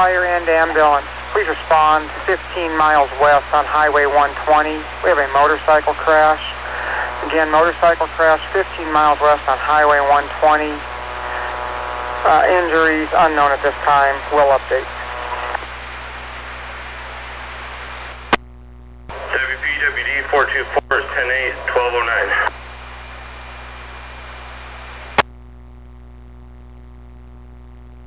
fire and ambulance. Please respond 15 miles west on Highway 120. We have a motorcycle crash. Again, motorcycle crash 15 miles west on Highway 120. Injuries unknown at this time. We'll update. WPWD 424 is 10-8, 1209.